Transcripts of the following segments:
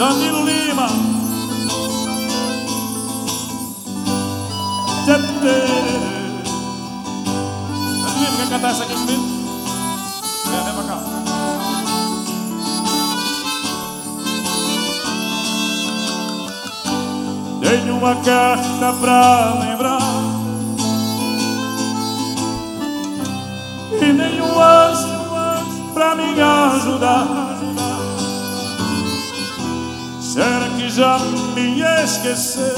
Danilo Lima. Danilo Lima, quer cantar essa aqui comigo? Vem pra cá. Tenho uma carta pra lembrar e nenhum anjo pra me ajudar. Será que já me esqueceu?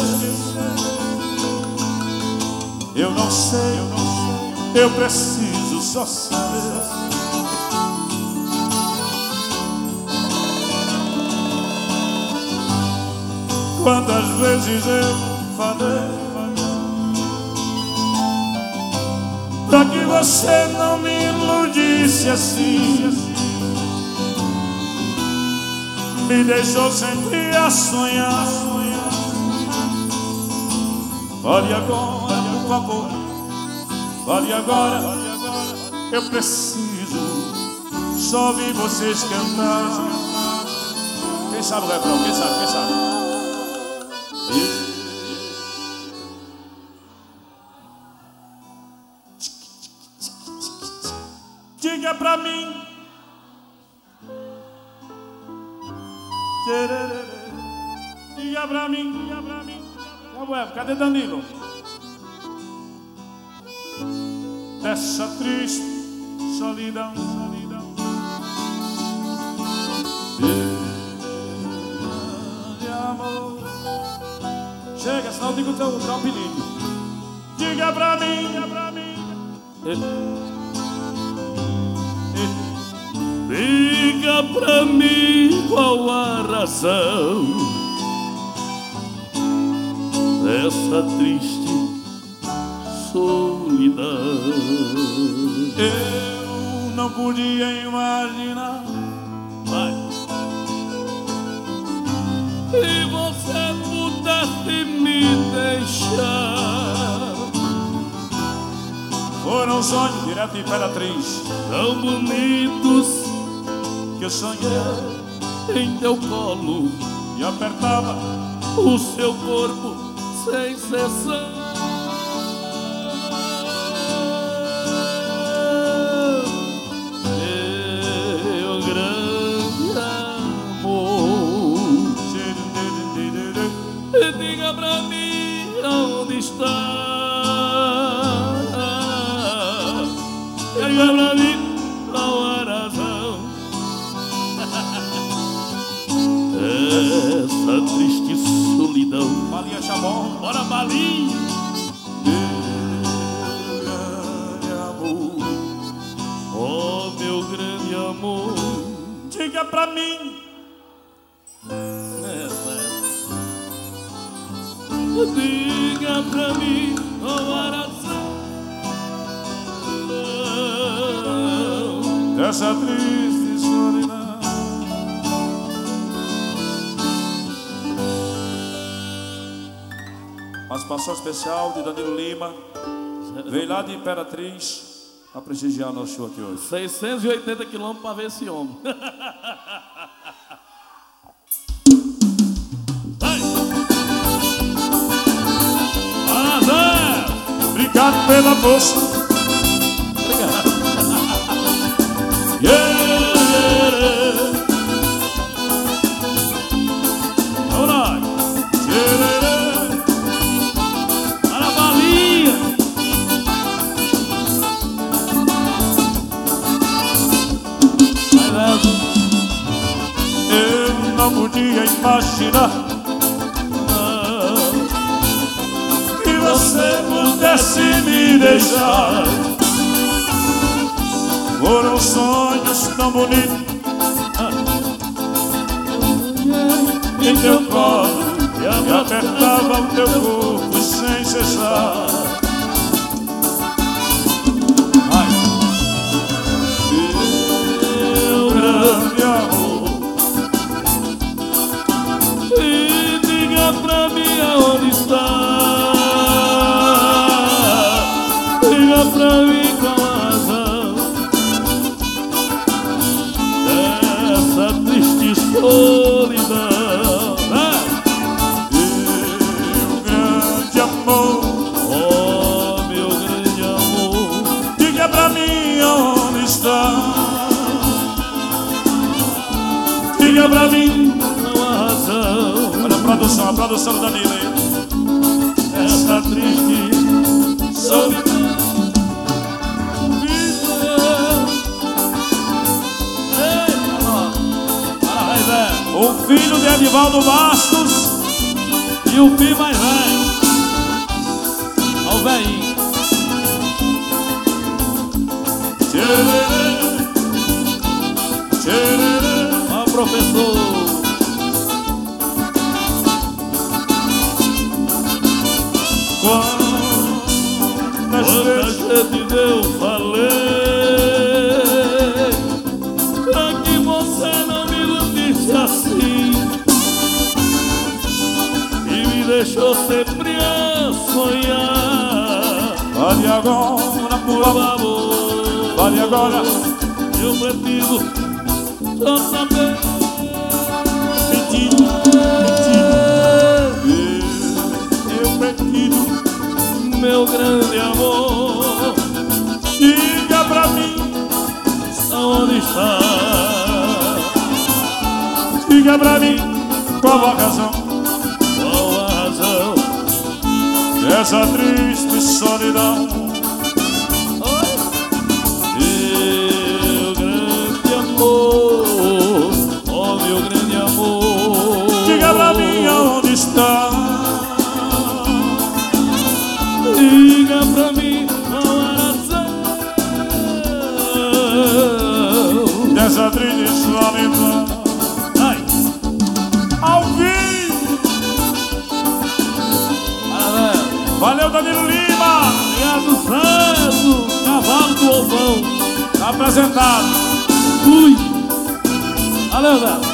Eu não sei, eu preciso só saber. Quantas vezes eu falei pra que você não me iludisse assim, me deixou sempre a sonhar. Fale agora, por favor, fale agora, eu preciso só ouvir vocês cantar. Quem sabe o refrão? Quem sabe? Quem sabe? Diga pra mim, diga pra mim, cadê Danilo? Dessa triste solidão, de amor. Chega, senão eu digo o teu apelido. Diga pra mim, diga pra mim qual a razão dessa triste solidão. Eu não podia imaginar se você pudesse me deixar. Foram sonhos direto de Imperatriz tão bonitos que eu sonhei em teu colo e apertava o seu corpo sem cessar. Meu grande amor, diga pra mim onde está. Diga pra mim qual a razão essa triste solidão. Balinha Chabon, Bora, Balinha. meu grande amor. Oh, meu grande amor. Diga pra mim, diga pra mim qual a razão dessa triste solidão. Participação especial de Danilo Lima, veio lá de Imperatriz a prestigiar nosso show aqui hoje. 680 quilômetros pra ver esse homem. Obrigado pela força. Obrigado. Vamos lá. Para a Balinha. Eu não podia imaginar que você pudesse me deixar. Foram sonhos tão bonitos em teu colo e apertava o teu corpo sem cessar. Meu grande amor, E diga pra mim aonde está. Diga pra mim qual a razão dessa triste solidão. Diga pra mim, não há razão. olha a produção do Danilo aí. Essa triste solidão. O filho de Edivaldo Bastos E o filho mais velho, ó o velhinho. Tchererê, tchererê. Ó professor. Quantas Quantas vezes eu falei pra que você não me iludisse assim e me deixou sempre a sonhar. Vale agora, por favor, vale agora. Eu preciso só saber. Pedido, eu preciso, Meu grande amor, diga pra mim, aonde está? diga pra mim, qual a razão Qual a razão? dessa triste solidão? Meu grande amor, oh meu grande amor, Diga pra mim aonde está. diga pra mim qual a razão Dessa triste solidão. Ai, Ao vivo. Valeu, Danilo Lima. obrigado César, cavalo do ovão. Tá apresentado. Fui. Valeu, Zé.